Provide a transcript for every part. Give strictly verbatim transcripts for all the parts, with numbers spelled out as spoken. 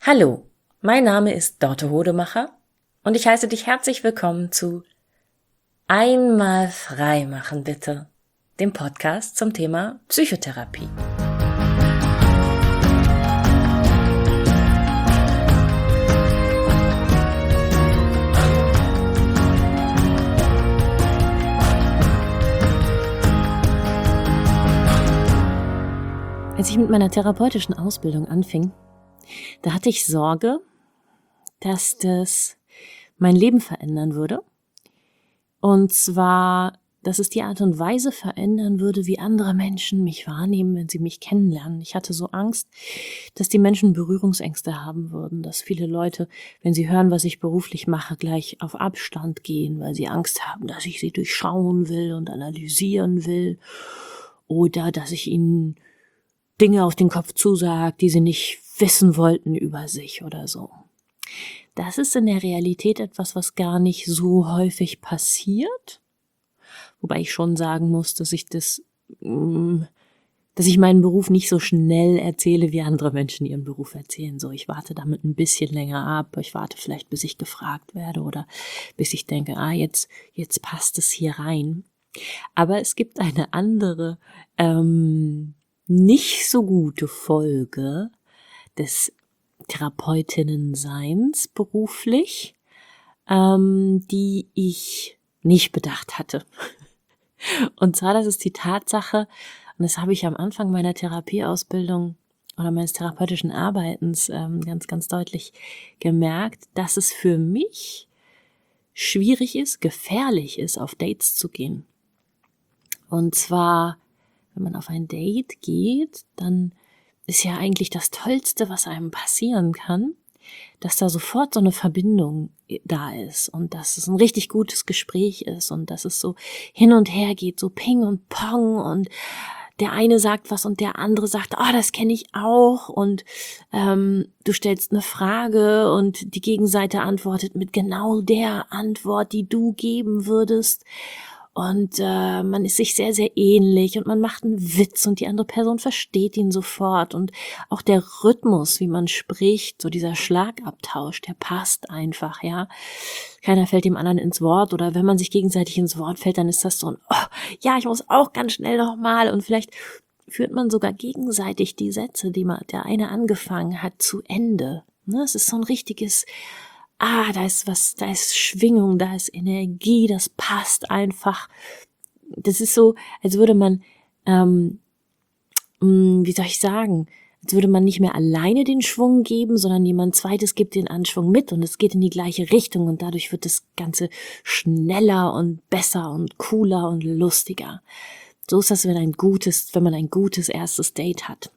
Hallo, mein Name ist Dorte Hodemacher und ich heiße dich herzlich willkommen zu Einmal frei machen bitte, dem Podcast zum Thema Psychotherapie. Als ich mit meiner therapeutischen Ausbildung anfing, da hatte ich Sorge, dass das mein Leben verändern würde. Und zwar, dass es die Art und Weise verändern würde, wie andere Menschen mich wahrnehmen, wenn sie mich kennenlernen. Ich hatte so Angst, dass die Menschen Berührungsängste haben würden, dass viele Leute, wenn sie hören, was ich beruflich mache, gleich auf Abstand gehen, weil sie Angst haben, dass ich sie durchschauen will und analysieren will oder dass ich ihnen Dinge auf den Kopf zusagt, die sie nicht wissen wollten über sich oder so. Das ist in der Realität etwas, was gar nicht so häufig passiert. Wobei ich schon sagen muss, dass ich das, dass ich meinen Beruf nicht so schnell erzähle, wie andere Menschen ihren Beruf erzählen. So, ich warte damit ein bisschen länger ab. Ich warte vielleicht, bis ich gefragt werde oder bis ich denke, ah, jetzt, jetzt passt es hier rein. Aber es gibt eine andere, ähm, nicht so gute Folge des Therapeutinnen-Seins beruflich, ähm, die ich nicht bedacht hatte. Und zwar, das ist die Tatsache, und das habe ich am Anfang meiner Therapieausbildung oder meines therapeutischen Arbeitens ähm, ganz, ganz deutlich gemerkt, dass es für mich schwierig ist, gefährlich ist, auf Dates zu gehen. Und zwar, wenn man auf ein Date geht, dann ist ja eigentlich das Tollste, was einem passieren kann, dass da sofort so eine Verbindung da ist und dass es ein richtig gutes Gespräch ist und dass es so hin und her geht, so Ping und Pong und der eine sagt was und der andere sagt, ah, oh, das kenne ich auch und ähm, du stellst eine Frage und die Gegenseite antwortet mit genau der Antwort, die du geben würdest. Und äh, man ist sich sehr, sehr ähnlich und man macht einen Witz und die andere Person versteht ihn sofort. Und auch der Rhythmus, wie man spricht, so dieser Schlagabtausch, der passt einfach, ja. Keiner fällt dem anderen ins Wort oder wenn man sich gegenseitig ins Wort fällt, dann ist das so ein, oh, ja, ich muss auch ganz schnell nochmal. Und vielleicht führt man sogar gegenseitig die Sätze, die man der eine angefangen hat, zu Ende. Ne? Es ist so ein richtiges... Ah, da ist was, da ist Schwingung, da ist Energie, das passt einfach. Das ist so, als würde man, ähm, wie soll ich sagen, als würde man nicht mehr alleine den Schwung geben, sondern jemand Zweites gibt den Anschwung mit und es geht in die gleiche Richtung und dadurch wird das Ganze schneller und besser und cooler und lustiger. So ist das, wenn ein gutes, wenn man ein gutes erstes Date hat.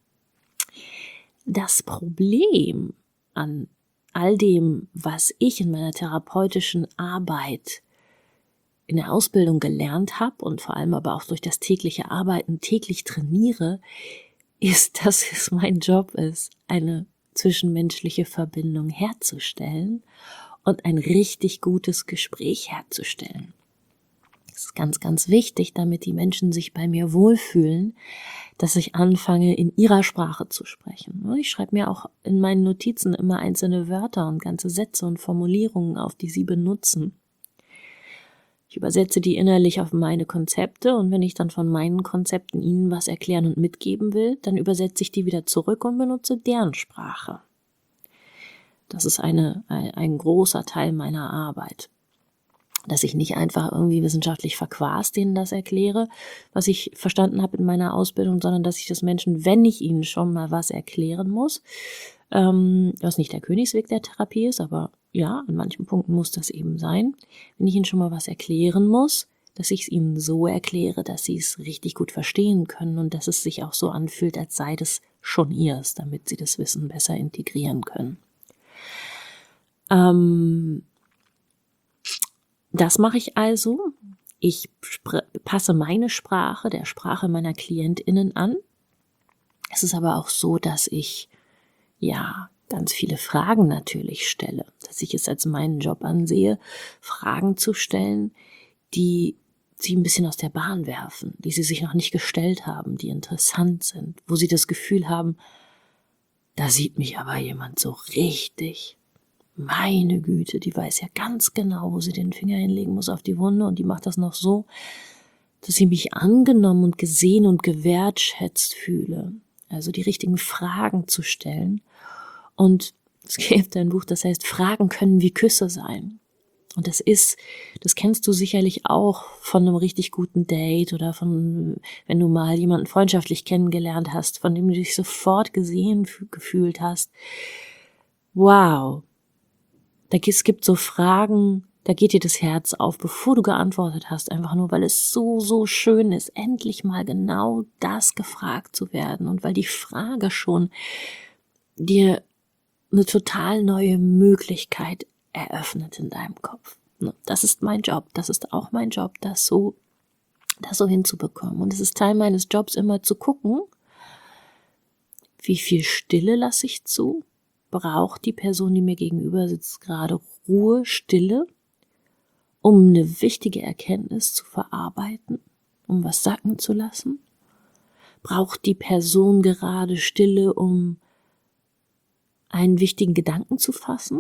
Das Problem an all dem, was ich in meiner therapeutischen Arbeit in der Ausbildung gelernt habe und vor allem aber auch durch das tägliche Arbeiten täglich trainiere, ist, dass es mein Job ist, eine zwischenmenschliche Verbindung herzustellen und ein richtig gutes Gespräch herzustellen. Das ist ganz, ganz wichtig, damit die Menschen sich bei mir wohlfühlen, dass ich anfange, in ihrer Sprache zu sprechen. Ich schreibe mir auch in meinen Notizen immer einzelne Wörter und ganze Sätze und Formulierungen auf, die sie benutzen. Ich übersetze die innerlich auf meine Konzepte und wenn ich dann von meinen Konzepten ihnen was erklären und mitgeben will, dann übersetze ich die wieder zurück und benutze deren Sprache. Das ist eine, ein, ein großer Teil meiner Arbeit. Dass ich nicht einfach irgendwie wissenschaftlich verquast denen das erkläre, was ich verstanden habe in meiner Ausbildung, sondern dass ich das Menschen, wenn ich ihnen schon mal was erklären muss, ähm, was nicht der Königsweg der Therapie ist, aber ja, an manchen Punkten muss das eben sein, wenn ich ihnen schon mal was erklären muss, dass ich es ihnen so erkläre, dass sie es richtig gut verstehen können und dass es sich auch so anfühlt, als sei das schon ihrs, damit sie das Wissen besser integrieren können. Ähm... Das mache ich also. Ich spr- passe meine Sprache der Sprache meiner KlientInnen an. Es ist aber auch so, dass ich ja ganz viele Fragen natürlich stelle, dass ich es als meinen Job ansehe, Fragen zu stellen, die sie ein bisschen aus der Bahn werfen, die sie sich noch nicht gestellt haben, die interessant sind, wo sie das Gefühl haben, Da sieht mich aber jemand so richtig. Meine Güte, die weiß ja ganz genau, wo sie den Finger hinlegen muss auf die Wunde, und die macht das noch so, dass ich mich angenommen und gesehen und gewertschätzt fühle. Also die richtigen Fragen zu stellen. Und es gibt ein Buch, das heißt, Fragen können wie Küsse sein. Und das ist, das kennst du sicherlich auch von einem richtig guten Date oder von, wenn du mal jemanden freundschaftlich kennengelernt hast, von dem du dich sofort gesehen gefühlt hast. Wow. Da es gibt so Fragen, da geht dir das Herz auf, bevor du geantwortet hast, einfach nur, weil es so, so schön ist, endlich mal genau das gefragt zu werden, und weil die Frage schon dir eine total neue Möglichkeit eröffnet in deinem Kopf. Das ist mein Job, das ist auch mein Job, das so, das so hinzubekommen. Und es ist Teil meines Jobs, immer zu gucken, wie viel Stille lasse ich zu? Braucht die Person, die mir gegenüber sitzt, gerade Ruhe, Stille, um eine wichtige Erkenntnis zu verarbeiten, um was sacken zu lassen? Braucht die Person gerade Stille, um einen wichtigen Gedanken zu fassen,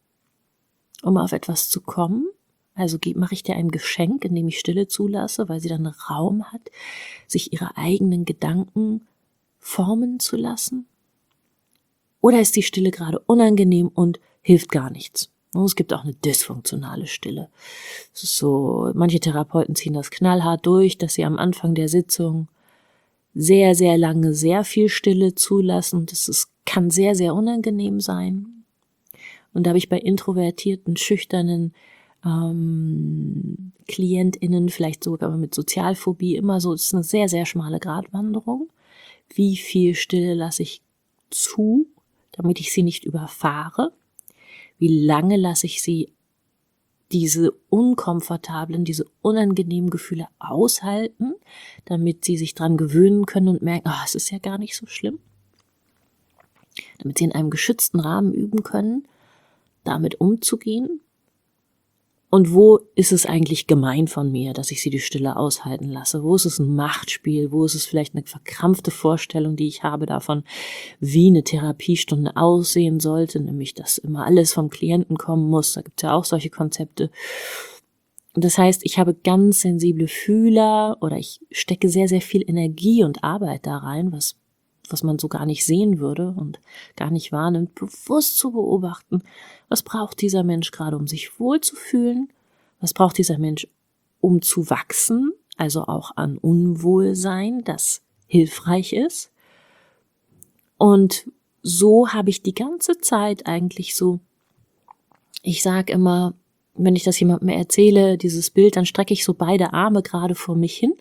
um auf etwas zu kommen? Also mache ich dir ein Geschenk, indem ich Stille zulasse, weil sie dann Raum hat, sich ihre eigenen Gedanken formen zu lassen? Oder ist die Stille gerade unangenehm und hilft gar nichts? Es gibt auch eine dysfunktionale Stille. Es ist so, manche Therapeuten ziehen das knallhart durch, dass sie am Anfang der Sitzung sehr, sehr lange sehr viel Stille zulassen. Das ist, kann sehr, sehr unangenehm sein. Und da habe ich bei introvertierten, schüchternen ähm, KlientInnen, vielleicht sogar mit Sozialphobie, immer so, es ist eine sehr, sehr schmale Gratwanderung. Wie viel Stille lasse ich zu, damit ich sie nicht überfahre? Wie lange lasse ich sie diese unkomfortablen, diese unangenehmen Gefühle aushalten, damit sie sich dran gewöhnen können und merken, ah, oh, es ist ja gar nicht so schlimm. Damit sie in einem geschützten Rahmen üben können, damit umzugehen. Und wo ist es eigentlich gemein von mir, dass ich sie die Stille aushalten lasse? Wo ist es ein Machtspiel? Wo ist es vielleicht eine verkrampfte Vorstellung, die ich habe davon, wie eine Therapiestunde aussehen sollte? Nämlich, dass immer alles vom Klienten kommen muss. Da gibt es ja auch solche Konzepte. Das heißt, ich habe ganz sensible Fühler oder ich stecke sehr, sehr viel Energie und Arbeit da rein, was was man so gar nicht sehen würde und gar nicht wahrnimmt, bewusst zu beobachten, was braucht dieser Mensch gerade, um sich wohlzufühlen, was braucht dieser Mensch, um zu wachsen, also auch an Unwohlsein, das hilfreich ist. Und so habe ich die ganze Zeit eigentlich so, ich sage immer, wenn ich das jemandem erzähle, dieses Bild, dann strecke ich so beide Arme gerade vor mich hin.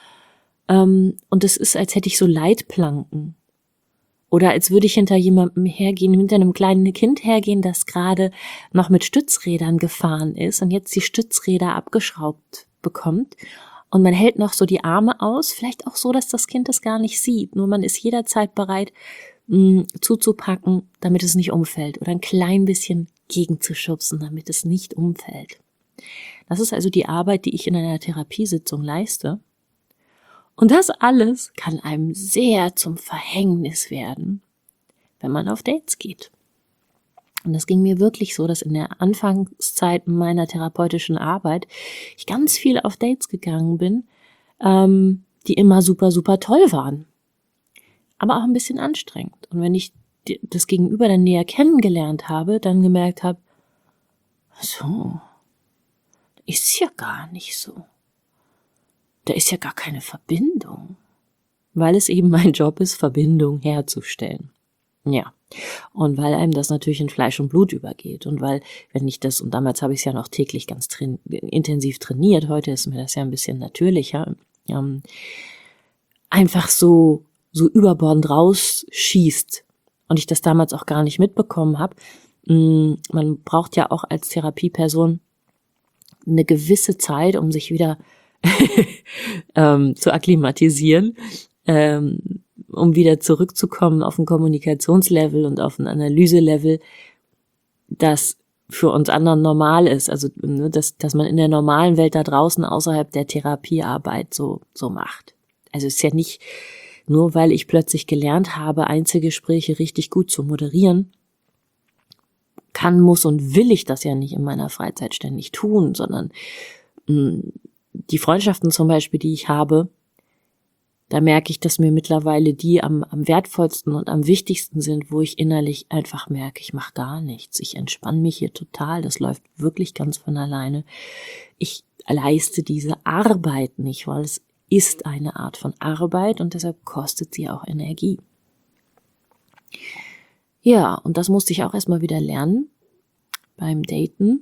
Und es ist, als hätte ich so Leitplanken. Oder als würde ich hinter jemandem hergehen, hinter einem kleinen Kind hergehen, das gerade noch mit Stützrädern gefahren ist und jetzt die Stützräder abgeschraubt bekommt. Und man hält noch so die Arme aus, vielleicht auch so, dass das Kind es gar nicht sieht. Nur man ist jederzeit bereit, mh, zuzupacken, damit es nicht umfällt. Oder ein klein bisschen gegenzuschubsen, damit es nicht umfällt. Das ist also die Arbeit, die ich in einer Therapiesitzung leiste. Und das alles kann einem sehr zum Verhängnis werden, wenn man auf Dates geht. Und das ging mir wirklich so, dass in der Anfangszeit meiner therapeutischen Arbeit ich ganz viel auf Dates gegangen bin, ähm, die immer super, super toll waren. Aber auch ein bisschen anstrengend. Und wenn ich das Gegenüber dann näher kennengelernt habe, dann gemerkt habe, so, ist ja gar nicht so. Da ist ja gar keine Verbindung, weil es eben mein Job ist, Verbindung herzustellen. Ja, und weil einem das natürlich in Fleisch und Blut übergeht und weil, wenn ich das, und damals habe ich es ja noch täglich ganz train- intensiv trainiert, heute ist mir das ja ein bisschen natürlicher, ähm, einfach so, so überbordend rausschießt und ich das damals auch gar nicht mitbekommen habe. Man braucht ja auch als Therapieperson eine gewisse Zeit, um sich wieder ähm, zu akklimatisieren, ähm, um wieder zurückzukommen auf ein Kommunikationslevel und auf ein Analyselevel, das für uns anderen normal ist, also ne, dass, dass man in der normalen Welt da draußen außerhalb der Therapiearbeit so so macht. Also es ist ja nicht nur weil ich plötzlich gelernt habe, Einzelgespräche richtig gut zu moderieren, kann, muss und will ich das ja nicht in meiner Freizeit ständig tun, sondern mh, die Freundschaften zum Beispiel, die ich habe, da merke ich, dass mir mittlerweile die am, am wertvollsten und am wichtigsten sind, wo ich innerlich einfach merke, ich mache gar nichts. Ich entspanne mich hier total. Das läuft wirklich ganz von alleine. Ich leiste diese Arbeit nicht, weil es ist eine Art von Arbeit und deshalb kostet sie auch Energie. Ja, und das musste ich auch erstmal wieder lernen beim Daten.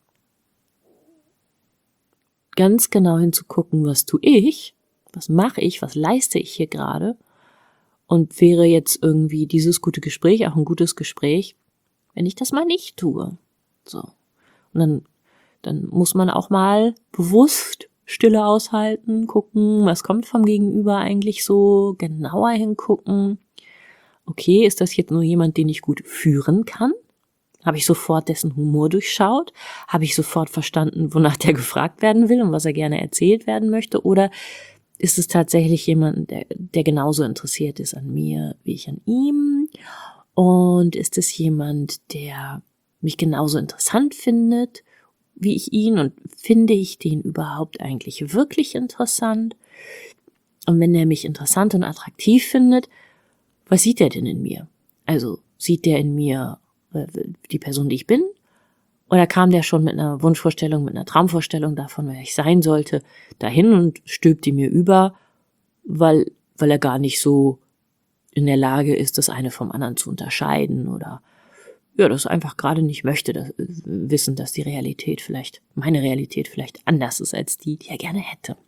Ganz genau hinzugucken, was tue ich? Was mache ich? Was leiste ich hier gerade? Und wäre jetzt irgendwie dieses gute Gespräch auch ein gutes Gespräch, wenn ich das mal nicht tue? So. Und dann, dann muss man auch mal bewusst Stille aushalten, gucken, was kommt vom Gegenüber eigentlich so, genauer hingucken. Okay, ist das jetzt nur jemand, den ich gut führen kann? Habe ich sofort dessen Humor durchschaut? Habe ich sofort verstanden, wonach der gefragt werden will und was er gerne erzählt werden möchte? Oder ist es tatsächlich jemand, der, der genauso interessiert ist an mir, wie ich an ihm? Und ist es jemand, der mich genauso interessant findet, wie ich ihn? Und finde ich den überhaupt eigentlich wirklich interessant? Und wenn er mich interessant und attraktiv findet, was sieht er denn in mir? Also sieht der in mir äh, die Person, die ich bin? Oder kam der schon mit einer Wunschvorstellung, mit einer Traumvorstellung davon, wer ich sein sollte, dahin und stülpt die mir über, weil, weil er gar nicht so in der Lage ist, das eine vom anderen zu unterscheiden oder ja, das einfach gerade nicht möchte, das, wissen, dass die Realität vielleicht, meine Realität vielleicht anders ist als die, die er gerne hätte.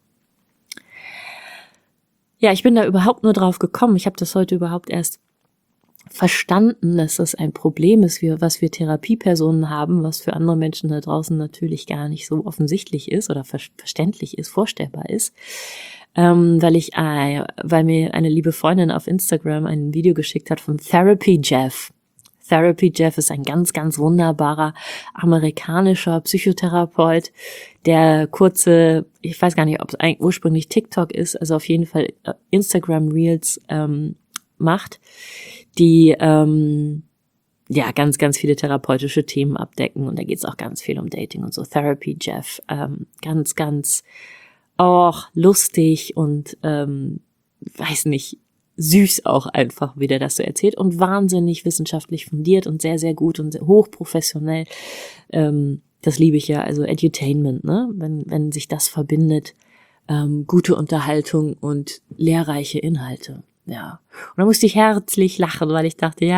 Ja, ich bin da überhaupt nur drauf gekommen. Ich habe das heute überhaupt erst verstanden, dass das ein Problem ist, was wir Therapiepersonen haben, was für andere Menschen da draußen natürlich gar nicht so offensichtlich ist oder verständlich ist, vorstellbar ist, ähm, weil ich, äh, weil mir eine liebe Freundin auf Instagram ein Video geschickt hat von Therapy Jeff. Therapy Jeff ist ein ganz, ganz wunderbarer amerikanischer Psychotherapeut, der kurze, ich weiß gar nicht, ob es eigentlich ursprünglich TikTok ist, also auf jeden Fall Instagram Reels ähm, macht, die ähm, ja ganz, ganz viele therapeutische Themen abdecken und da geht es auch ganz viel um Dating und so. Therapy Jeff, ähm, ganz, ganz auch lustig und ähm, weiß nicht, süß auch einfach, wie der das so erzählt und wahnsinnig wissenschaftlich fundiert und sehr, sehr gut und sehr hochprofessionell. Ähm, das liebe ich ja, also Edutainment, ne, wenn wenn sich das verbindet, ähm, gute Unterhaltung und lehrreiche Inhalte. Ja, und da musste ich herzlich lachen, weil ich dachte,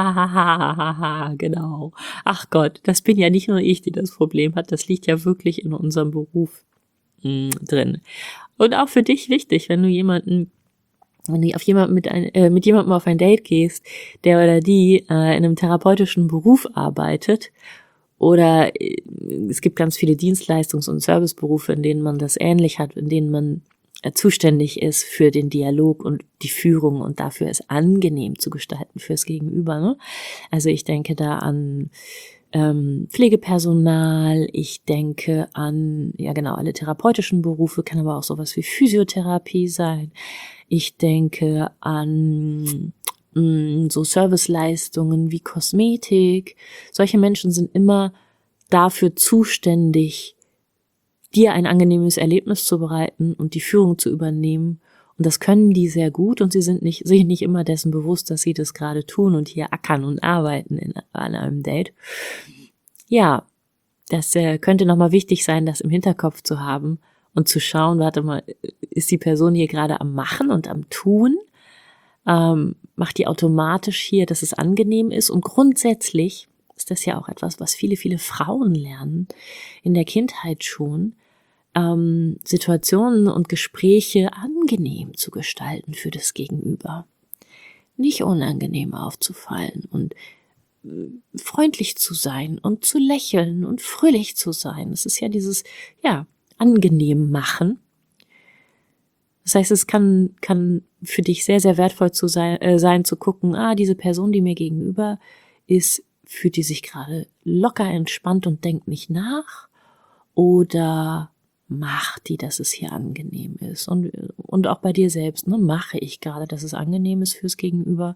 ja, genau. Ach Gott, das bin ja nicht nur ich, die das Problem hat, das liegt ja wirklich in unserem Beruf mh, drin. Und auch für dich wichtig, wenn du jemanden, wenn du auf jemanden mit, ein, äh, mit jemandem auf ein Date gehst, der oder die äh, in einem therapeutischen Beruf arbeitet, oder äh, es gibt ganz viele Dienstleistungs- und Serviceberufe, in denen man das ähnlich hat, in denen man zuständig ist für den Dialog und die Führung und dafür es angenehm zu gestalten fürs Gegenüber. Ne? Also ich denke da an ähm, Pflegepersonal, ich denke an, ja genau, alle therapeutischen Berufe, kann aber auch sowas wie Physiotherapie sein. Ich denke an mh, so Serviceleistungen wie Kosmetik. Solche Menschen sind immer dafür zuständig, dir ein angenehmes Erlebnis zu bereiten und die Führung zu übernehmen. Und das können die sehr gut und sie sind nicht, sich nicht immer dessen bewusst, dass sie das gerade tun und hier ackern und arbeiten in, an einem Date. Ja, das äh, könnte nochmal wichtig sein, das im Hinterkopf zu haben und zu schauen, warte mal, ist die Person hier gerade am Machen und am Tun? Ähm, macht die automatisch hier, dass es angenehm ist? Und grundsätzlich ist das ja auch etwas, was viele, viele Frauen lernen, in der Kindheit schon, ähm, Situationen und Gespräche angenehm zu gestalten für das Gegenüber. Nicht unangenehm aufzufallen und äh, freundlich zu sein und zu lächeln und fröhlich zu sein. Es ist ja dieses, ja, angenehm machen. Das heißt, es kann, kann für dich sehr, sehr wertvoll zu sein, äh, sein, zu gucken, ah, diese Person, die mir gegenüber ist, fühlt die sich gerade locker entspannt und denkt nicht nach? Oder macht die, dass es hier angenehm ist? Und, und auch bei dir selbst, ne? Mache ich gerade, dass es angenehm ist fürs Gegenüber?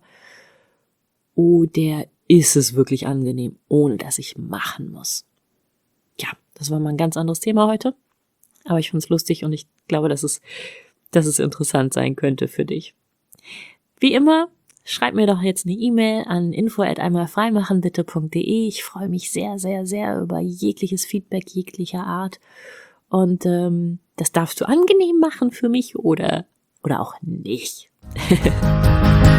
Oder ist es wirklich angenehm, ohne dass ich machen muss? Ja, das war mal ein ganz anderes Thema heute. Aber ich find's lustig und ich glaube, dass es, dass es interessant sein könnte für dich. Wie immer, schreib mir doch jetzt eine E-Mail an info at einmalfreimachenbitte punkt de. Ich freue mich sehr, sehr, sehr über jegliches Feedback jeglicher Art. Und ähm, das darfst du angenehm machen für mich oder, oder auch nicht.